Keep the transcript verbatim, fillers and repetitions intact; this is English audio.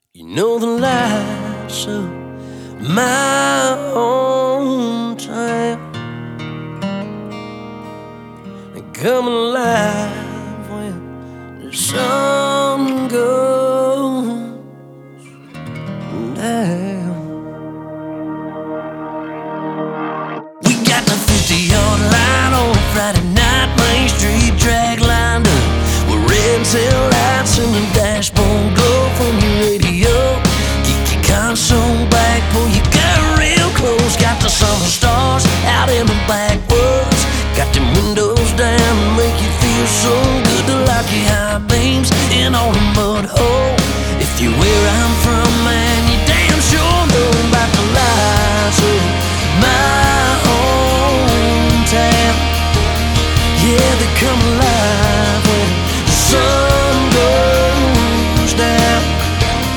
You know the lights of my hometown, they come alive when the sun